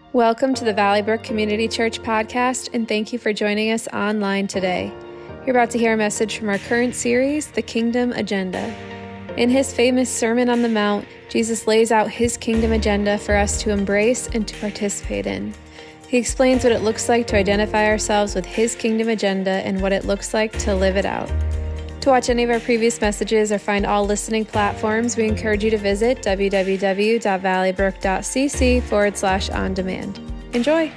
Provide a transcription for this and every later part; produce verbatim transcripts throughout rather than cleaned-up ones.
Welcome to the Valley Brook Community Church podcast, and thank you for joining us online today. You're about to hear a message from our current series, The Kingdom Agenda. In his famous Sermon on the Mount, Jesus lays out his kingdom agenda for us to embrace and to participate in. He explains what it looks like to identify ourselves with his kingdom agenda and what it looks like to live it out. To watch any of our previous messages or find all listening platforms, we encourage you to visit www.valleybrook.cc forward slash on demand. Enjoy.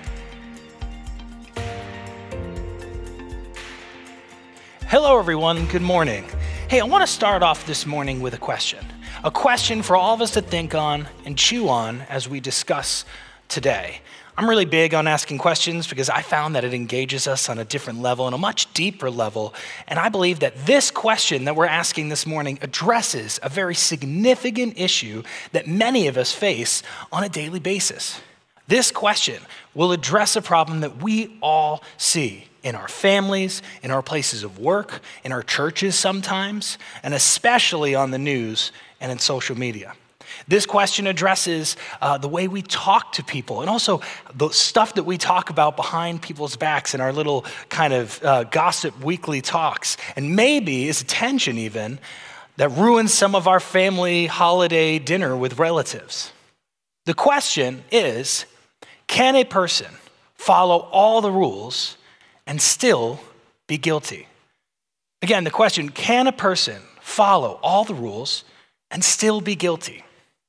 Hello, everyone. Good morning. Hey, I want to start off this morning with a question. A question for all of us to think on and chew on as we discuss today. I'm really big on asking questions because I found that it engages us on a different level and a much deeper level. And I believe that this question that we're asking this morning addresses a very significant issue that many of us face on a daily basis. This question will address a problem that we all see in our families, in our places of work, in our churches sometimes, and especially on the news and in social media. This question addresses uh, the way we talk to people and also the stuff that we talk about behind people's backs in our little kind of uh, gossip weekly talks, and maybe is a tension even that ruins some of our family holiday dinner with relatives. The question is, can a person follow all the rules and still be guilty? Again, the question, can a person follow all the rules and still be guilty?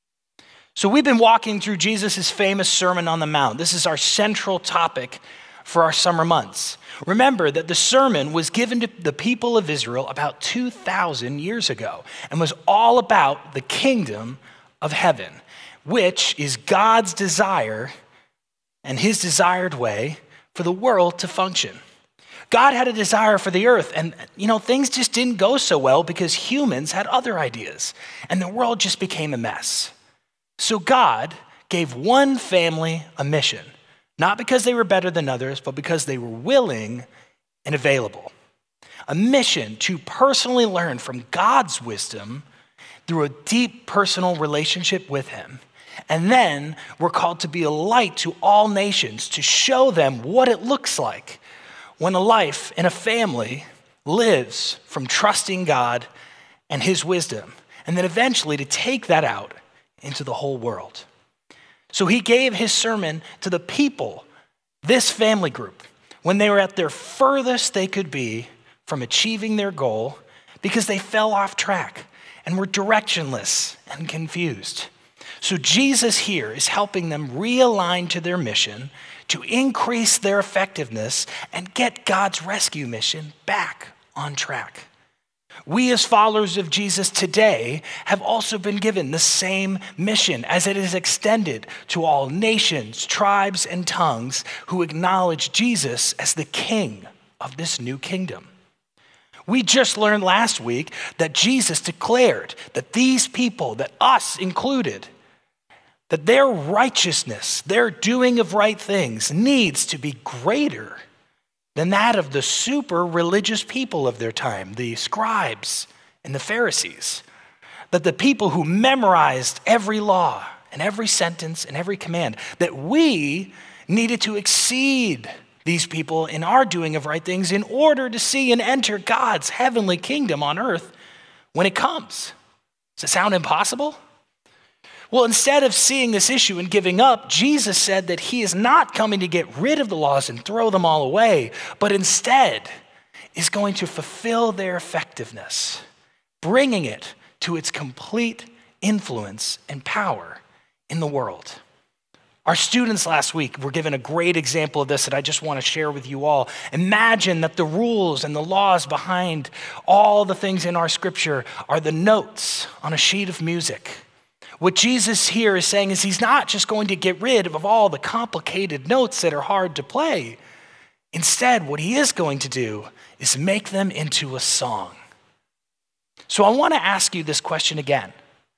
So we've been walking through Jesus' famous Sermon on the Mount. This is our central topic for our summer months. Remember that the sermon was given to the people of Israel about two thousand years ago and was all about the kingdom of heaven, which is God's desire and his desired way for the world to function. God had a desire for the earth, and you know, things just didn't go so well because humans had other ideas, and the world just became a mess. So God gave one family a mission, not because they were better than others, but because they were willing and available. A mission to personally learn from God's wisdom through a deep personal relationship with him. And then we're called to be a light to all nations, to show them what it looks like when a life in a family lives from trusting God and his wisdom, and then eventually to take that out into the whole world. So he gave his sermon to the people, this family group, when they were at their furthest they could be from achieving their goal because they fell off track and were directionless and confused. So Jesus here is helping them realign to their mission to increase their effectiveness and get God's rescue mission back on track. We as followers of Jesus today have also been given the same mission as it is extended to all nations, tribes, and tongues who acknowledge Jesus as the king of this new kingdom. We just learned last week that Jesus declared that these people, that us included, that their righteousness, their doing of right things needs to be greater than that of the super religious people of their time, the scribes and the Pharisees. That the people who memorized every law and every sentence and every command, that we needed to exceed these people in our doing of right things in order to see and enter God's heavenly kingdom on earth when it comes. Does it sound impossible? Well, instead of seeing this issue and giving up, Jesus said that he is not coming to get rid of the laws and throw them all away, but instead is going to fulfill their effectiveness, bringing it to its complete influence and power in the world. Our students last week were given a great example of this that I just want to share with you all. Imagine that the rules and the laws behind all the things in our scripture are the notes on a sheet of music. What Jesus here is saying is he's not just going to get rid of all the complicated notes that are hard to play. Instead, what he is going to do is make them into a song. So I want to ask you this question again.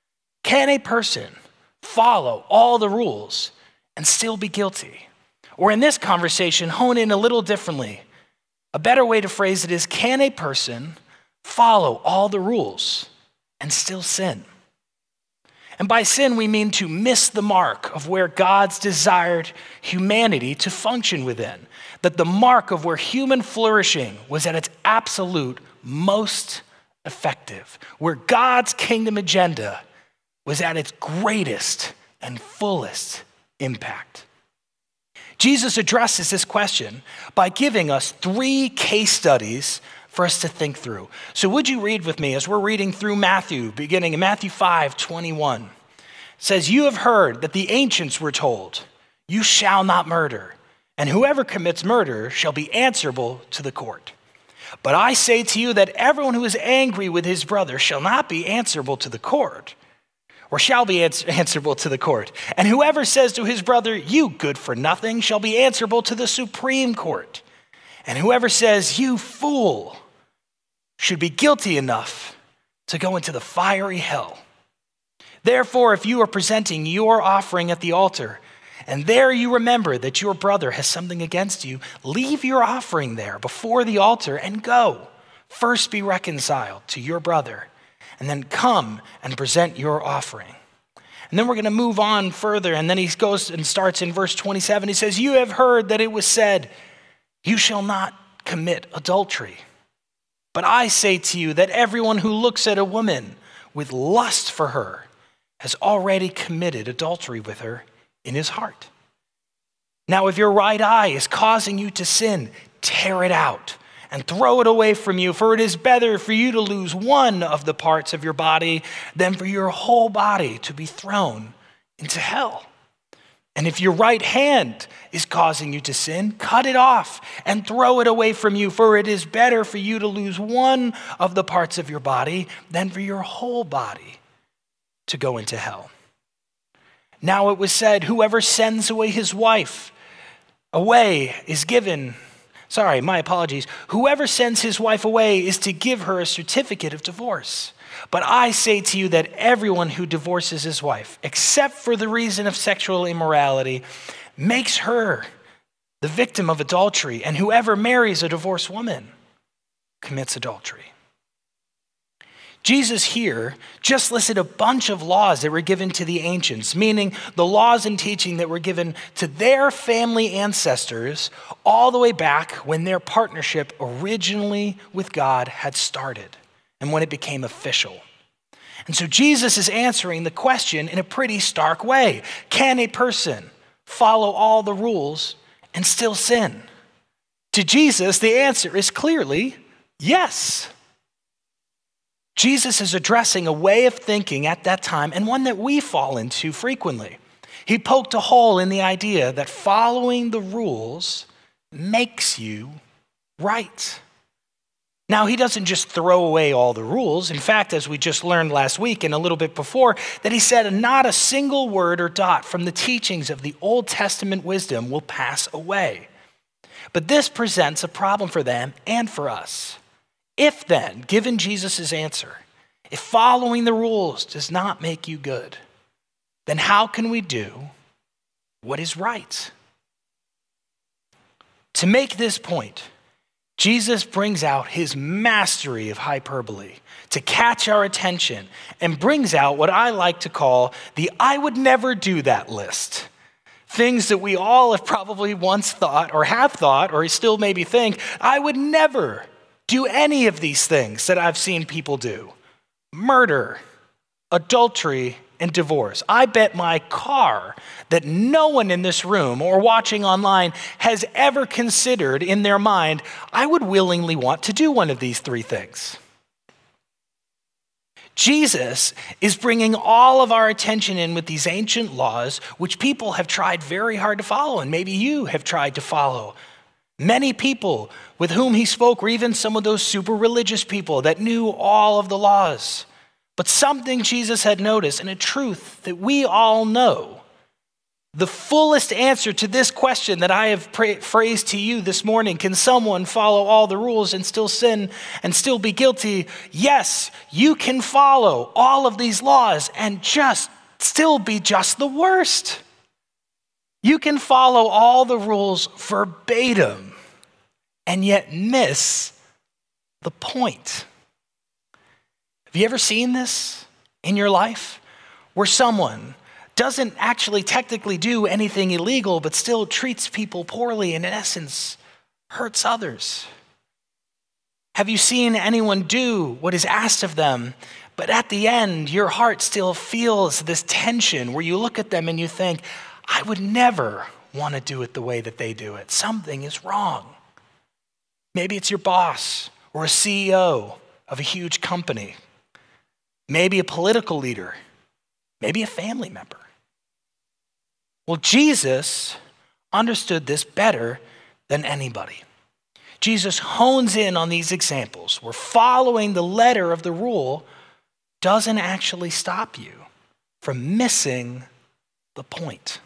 Can a person follow all the rules and still be guilty? Or in this conversation, hone in a little differently. A better way to phrase it is, can a person follow all the rules and still sin? And by sin, we mean to miss the mark of where God's desired humanity to function within. That the mark of where human flourishing was at its absolute most effective, where God's kingdom agenda was at its greatest and fullest impact. Jesus addresses this question by giving us three case studies for us to think through. So would you read with me as we're reading through Matthew, beginning in Matthew five twenty-one. It says, "You have heard that the ancients were told, 'You shall not murder, and whoever commits murder shall be answerable to the court.' But I say to you that everyone who is angry with his brother shall not be answerable to the court, or shall be ans- answerable to the court. And whoever says to his brother, 'You good for nothing,' shall be answerable to the Supreme Court. And whoever says, 'You fool,' should be guilty enough to go into the fiery hell. Therefore, if you are presenting your offering at the altar, and there you remember that your brother has something against you, leave your offering there before the altar and go. First be reconciled to your brother, and then come and present your offering." And then we're going to move on further, and then he goes and starts in verse twenty-seven. He says, "You have heard that it was said, 'You shall not commit adultery.' But I say to you that everyone who looks at a woman with lust for her has already committed adultery with her in his heart. Now, if your right eye is causing you to sin, tear it out and throw it away from you, for it is better for you to lose one of the parts of your body than for your whole body to be thrown into hell. And if your right hand is causing you to sin, cut it off and throw it away from you, for it is better for you to lose one of the parts of your body than for your whole body to go into hell. Now it was said, whoever sends away his wife away is given, sorry, my apologies. Whoever sends his wife away is to give her a certificate of divorce. But I say to you that everyone who divorces his wife, except for the reason of sexual immorality, makes her the victim of adultery, and whoever marries a divorced woman commits adultery." Jesus here just listed a bunch of laws that were given to the ancients, meaning the laws and teaching that were given to their family ancestors all the way back when their partnership originally with God had started and when it became official. And so Jesus is answering the question in a pretty stark way. Can a person follow all the rules and still sin? To Jesus, the answer is clearly yes. Jesus is addressing a way of thinking at that time, and one that we fall into frequently. He poked a hole in the idea that following the rules makes you right. Now, he doesn't just throw away all the rules. In fact, as we just learned last week and a little bit before, that he said not a single word or dot from the teachings of the Old Testament wisdom will pass away. But this presents a problem for them and for us. If then, given Jesus' answer, if following the rules does not make you good, then how can we do what is right? To make this point, Jesus brings out his mastery of hyperbole to catch our attention and brings out what I like to call the I would never do that list. Things that we all have probably once thought or have thought or still maybe think, I would never do any of these things that I've seen people do. Murder, adultery, and divorce. I bet my car that no one in this room or watching online has ever considered in their mind, I would willingly want to do one of these three things. Jesus is bringing all of our attention in with these ancient laws, which people have tried very hard to follow, and maybe you have tried to follow. Many people with whom he spoke were even some of those super religious people that knew all of the laws. But something Jesus had noticed, and a truth that we all know, the fullest answer to this question that I have pra- phrased to you this morning, can someone follow all the rules and still sin and still be guilty? Yes, you can follow all of these laws and just still be just the worst. You can follow all the rules verbatim and yet miss the point. Have you ever seen this in your life? where someone doesn't actually technically do anything illegal, but still treats people poorly and in essence hurts others? Have you seen anyone do what is asked of them, but at the end, your heart still feels this tension where you look at them and you think, I would never want to do it the way that they do it. Something is wrong. Maybe it's your boss or a C E O of a huge company. Maybe a political leader. Maybe a family member. Well, Jesus understood this better than anybody. Jesus hones in on these examples where following the letter of the rule doesn't actually stop you from missing the point.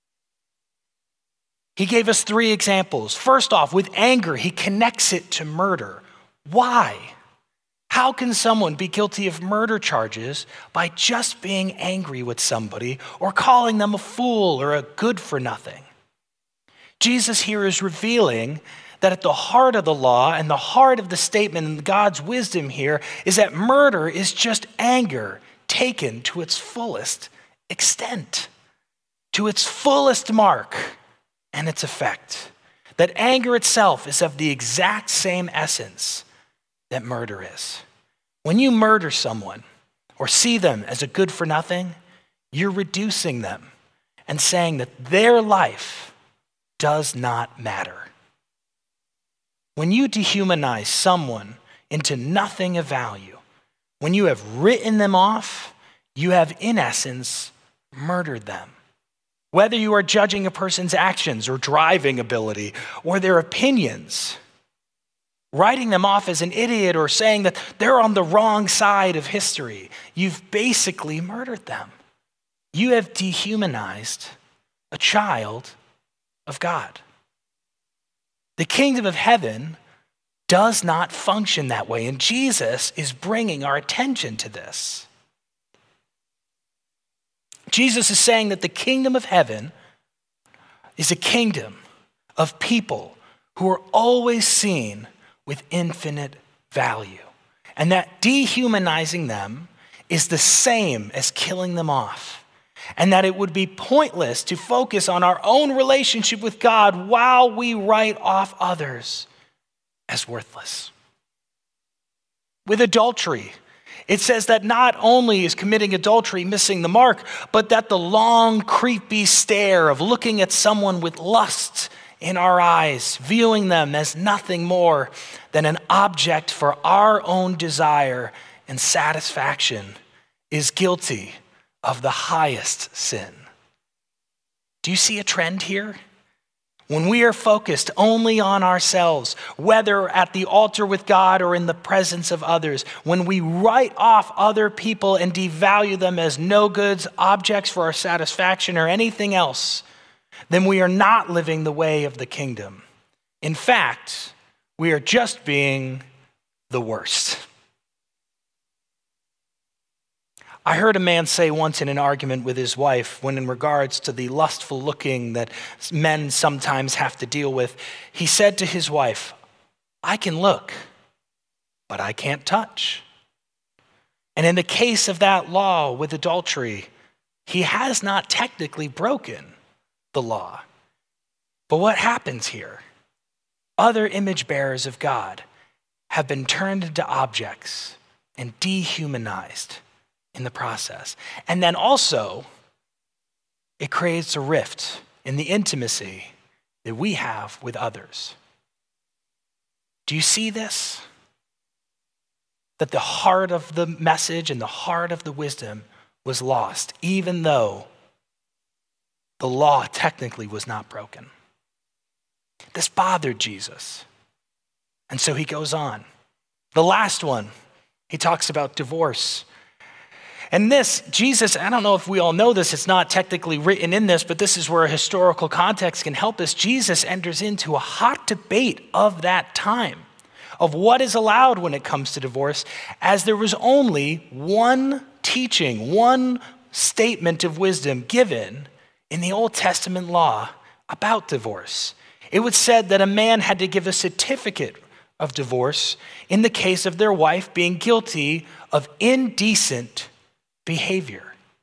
He gave us three examples. First off, with anger, he connects it to murder. Why? How can someone be guilty of murder charges by just being angry with somebody or calling them a fool or a good for nothing? Jesus here is revealing that at the heart of the law and the heart of the statement and God's wisdom here is that murder is just anger taken to its fullest extent, to its fullest mark and its effect. That anger itself is of the exact same essence that murder is. When you murder someone or see them as a good for nothing, you're reducing them and saying that their life does not matter. When you dehumanize someone into nothing of value, when you have written them off, you have in essence murdered them. Whether you are judging a person's actions or driving ability or their opinions, writing them off as an idiot or saying that they're on the wrong side of history, you've basically murdered them. You have dehumanized a child of God. The kingdom of heaven does not function that way, and Jesus is bringing our attention to this. Jesus is saying that the kingdom of heaven is a kingdom of people who are always seen with infinite value, and that dehumanizing them is the same as killing them off. And that it would be pointless to focus on our own relationship with God while we write off others as worthless. With adultery, it says that not only is committing adultery missing the mark, but that the long, creepy stare of looking at someone with lust in our eyes, viewing them as nothing more than an object for our own desire and satisfaction, is guilty of the highest sin. Do you see a trend here? When we are focused only on ourselves, whether at the altar with God or in the presence of others, when we write off other people and devalue them as no goods, objects for our satisfaction or anything else, then we are not living the way of the kingdom. In fact, we are just being the worst. I heard a man say once in an argument with his wife, when in regards to the lustful looking that men sometimes have to deal with, he said to his wife, I can look, but I can't touch. And in the case of that law with adultery, he has not technically broken the law. But what happens here? Other image bearers of God have been turned into objects and dehumanized in the process. And then also, it creates a rift in the intimacy that we have with others. Do you see this? That the heart of the message and the heart of the wisdom was lost, even though the law technically was not broken. This bothered Jesus. And so he goes on. The last one, he talks about divorce. And this, Jesus, I don't know if we all know this, it's not technically written in this, but this is where a historical context can help us. Jesus enters into a hot debate of that time, of what is allowed when it comes to divorce, as there was only one teaching, one statement of wisdom given in the Old Testament law about divorce. It was said that a man had to give a certificate of divorce in the case of their wife being guilty of indecent behavior.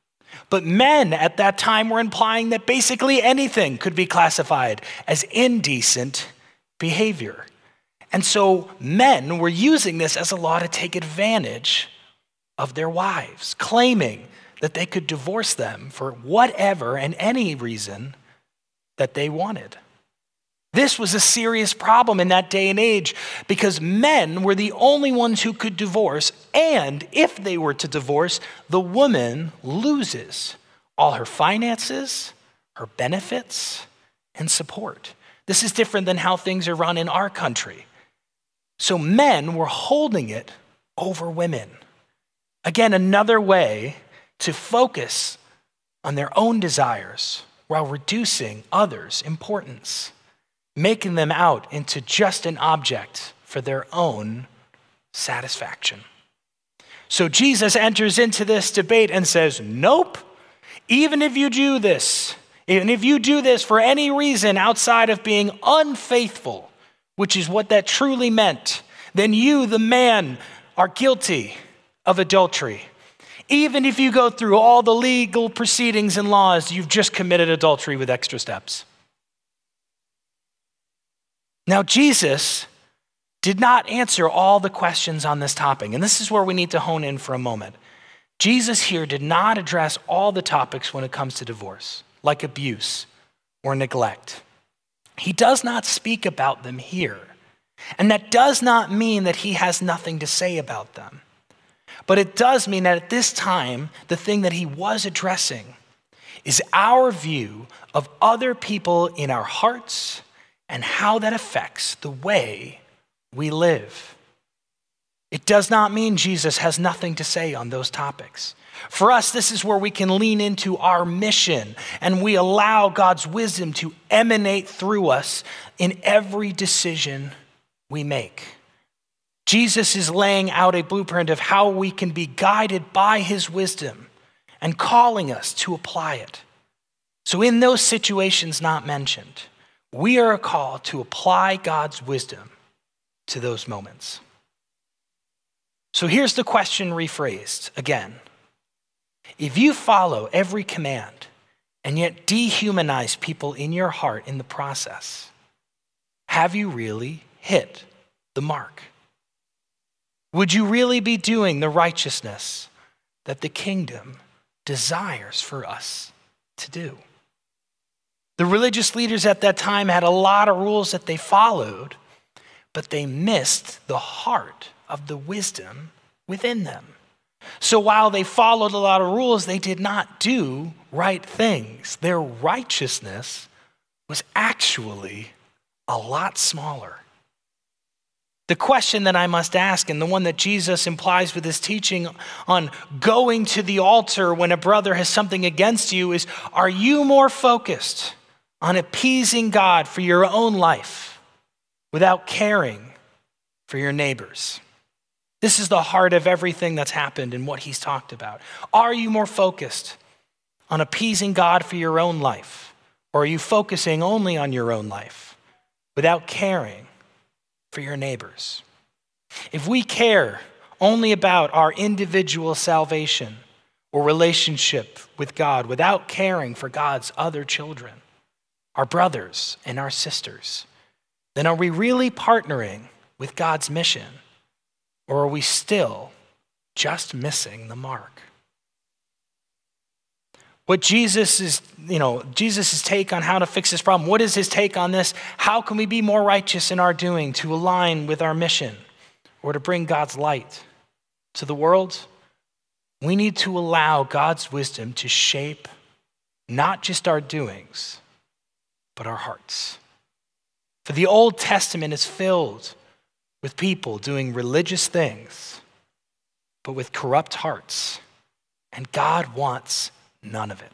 But men at that time were implying that basically anything could be classified as indecent behavior. And so men were using this as a law to take advantage of their wives, claiming that they could divorce them for whatever and any reason that they wanted. This was a serious problem in that day and age because men were the only ones who could divorce, and if they were to divorce, the woman loses all her finances, her benefits, and support. This is different than how things are run in our country. So men were holding it over women. Again, another way to focus on their own desires while reducing others' importance, making them out into just an object for their own satisfaction. So Jesus enters into this debate and says, nope, even if you do this, even if you do this for any reason outside of being unfaithful, which is what that truly meant, then you, the man, are guilty of adultery. Even if you go through all the legal proceedings and laws, you've just committed adultery with extra steps. Now, Jesus did not answer all the questions on this topic, and this is where we need to hone in for a moment. Jesus here did not address all the topics when it comes to divorce, like abuse or neglect. He does not speak about them here, and that does not mean that he has nothing to say about them. But it does mean that at this time, the thing that he was addressing is our view of other people in our hearts and how that affects the way we live. It does not mean Jesus has nothing to say on those topics. For us, this is where we can lean into our mission and we allow God's wisdom to emanate through us in every decision we make. Jesus is laying out a blueprint of how we can be guided by his wisdom and calling us to apply it. So in those situations not mentioned, we are called to apply God's wisdom to those moments. So here's the question rephrased again. If you follow every command and yet dehumanize people in your heart in the process, have you really hit the mark? Would you really be doing the righteousness that the kingdom desires for us to do? The religious leaders at that time had a lot of rules that they followed, but they missed the heart of the wisdom within them. So while they followed a lot of rules, they did not do right things. Their righteousness was actually a lot smaller. The question that I must ask, and the one that Jesus implies with his teaching on going to the altar when a brother has something against you, is, are you more focused on appeasing God for your own life without caring for your neighbors? This is the heart of everything that's happened and what he's talked about. Are you more focused on appeasing God for your own life, or are you focusing only on your own life without caring for your neighbors? If we care only about our individual salvation or relationship with God without caring for God's other children, our brothers and our sisters, then are we really partnering with God's mission, or are we still just missing the mark? What Jesus is, you know, Jesus' take on how to fix this problem, what is his take on this? How can we be more righteous in our doing to align with our mission or to bring God's light to the world? We need to allow God's wisdom to shape not just our doings, but our hearts. For the Old Testament is filled with people doing religious things, but with corrupt hearts, and God wants none of it.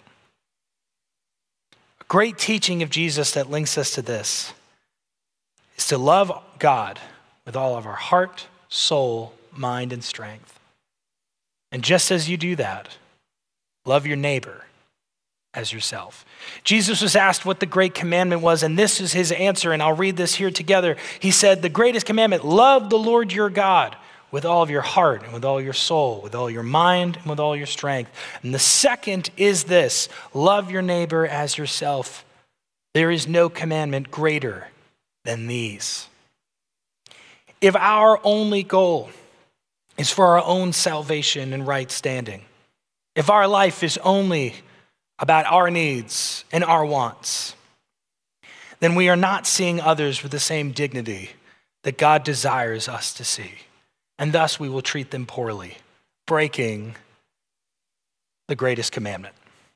A great teaching of Jesus that links us to this is to love God with all of our heart, soul, mind, and strength. And just as you do that, love your neighbor as yourself. Jesus was asked what the great commandment was, and this is his answer, and I'll read this here together. He said, the greatest commandment, love the Lord your God with all of your heart and with all your soul, with all your mind and with all your strength. And the second is this: love your neighbor as yourself. There is no commandment greater than these. If our only goal is for our own salvation and right standing, if our life is only about our needs and our wants, then we are not seeing others with the same dignity that God desires us to see. And thus we will treat them poorly, breaking the greatest commandment.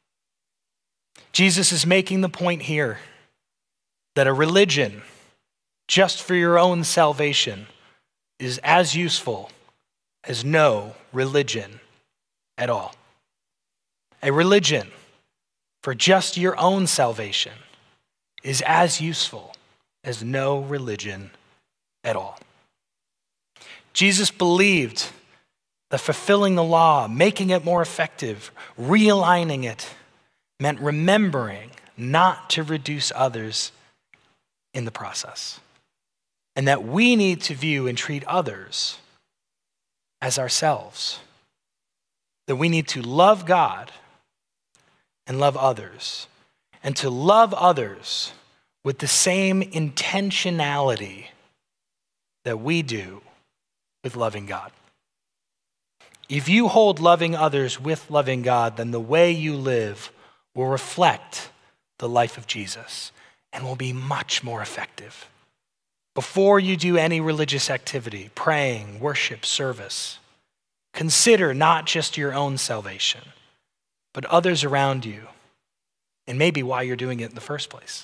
Jesus is making the point here that a religion just for your own salvation is as useful as no religion at all. A religion for just your own salvation is as useful as no religion at all. Jesus believed that fulfilling the law, making it more effective, realigning it, meant remembering not to reduce others in the process, and that we need to view and treat others as ourselves, that we need to love God and love others, and to love others with the same intentionality that we do with loving God. If you hold loving others with loving God, then the way you live will reflect the life of Jesus and will be much more effective. Before you do any religious activity, praying, worship, service, consider not just your own salvation, but others around you, and maybe why you're doing it in the first place.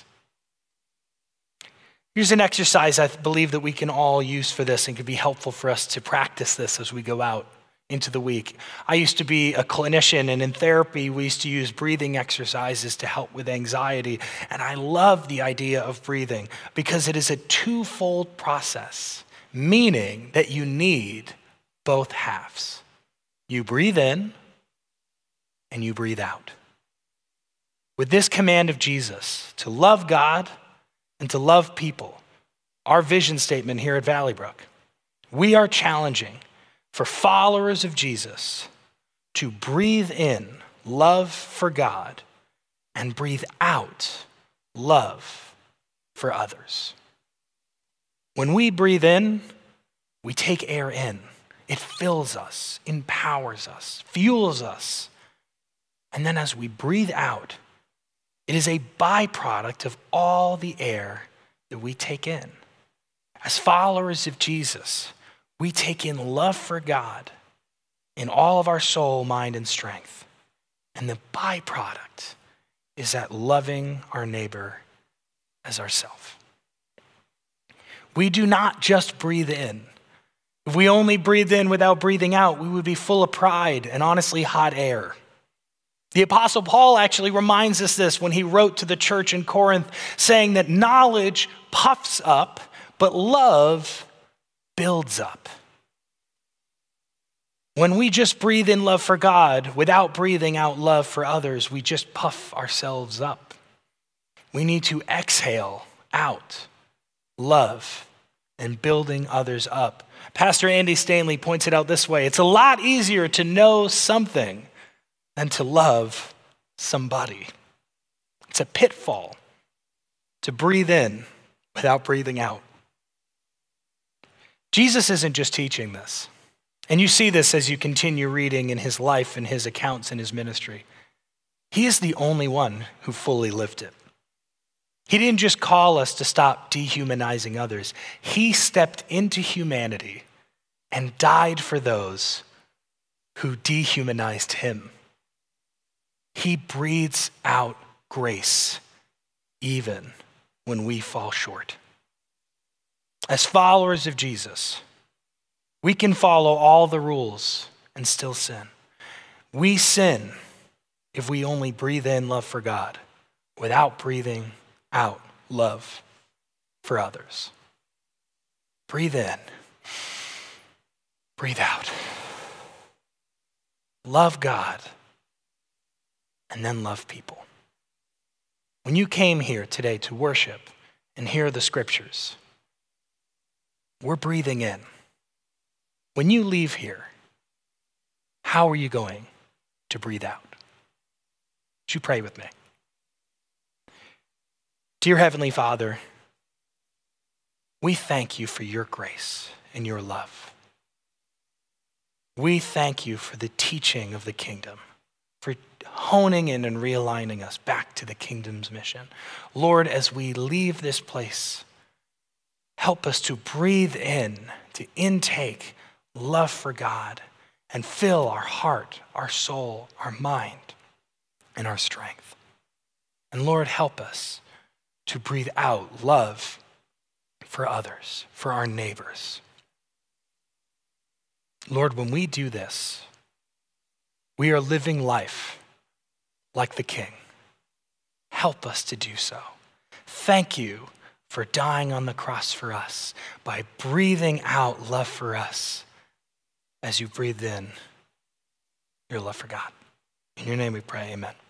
Here's an exercise I believe that we can all use for this and can be helpful for us to practice this as we go out into the week. I used to be a clinician, and in therapy, we used to use breathing exercises to help with anxiety. And I love the idea of breathing because it is a twofold process, meaning that you need both halves. You breathe in and you breathe out. With this command of Jesus to love God and to love people, our vision statement here at Valley Brook, we are challenging for followers of Jesus to breathe in love for God and breathe out love for others. When we breathe in, we take air in. It fills us, empowers us, fuels us. And then as we breathe out, it is a byproduct of all the air that we take in. As followers of Jesus, we take in love for God in all of our soul, mind, and strength. And the byproduct is that loving our neighbor as ourselves. We do not just breathe in. If we only breathed in without breathing out, we would be full of pride and honestly hot air. The Apostle Paul actually reminds us this when he wrote to the church in Corinth, saying that knowledge puffs up, but love builds up. When we just breathe in love for God without breathing out love for others, we just puff ourselves up. We need to exhale out love and building others up. Pastor Andy Stanley points it out this way: it's a lot easier to know something than to love somebody. It's a pitfall to breathe in without breathing out. Jesus isn't just teaching this. And you see this as you continue reading in his life and his accounts in his ministry. He is the only one who fully lived it. He didn't just call us to stop dehumanizing others. He stepped into humanity and died for those who dehumanized him. He breathes out grace even when we fall short. As followers of Jesus, we can follow all the rules and still sin. We sin if we only breathe in love for God without breathing out love for others. Breathe in. Breathe out. Love God and then love people. When you came here today to worship and hear the scriptures, we're breathing in. when you leave here, how are you going to breathe out? Would you pray with me? Dear Heavenly Father, we thank you for your grace and your love. We thank you for the teaching of the kingdom, for honing in and realigning us back to the kingdom's mission. Lord, as we leave this place, help us to breathe in, to intake love for God and fill our heart, our soul, our mind, and our strength. And Lord, help us to breathe out love for others, for our neighbors. Lord, when we do this, we are living life like the King. Help us to do so. Thank you for dying on the cross for us by breathing out love for us as you breathed in your love for God. In your name we pray, amen.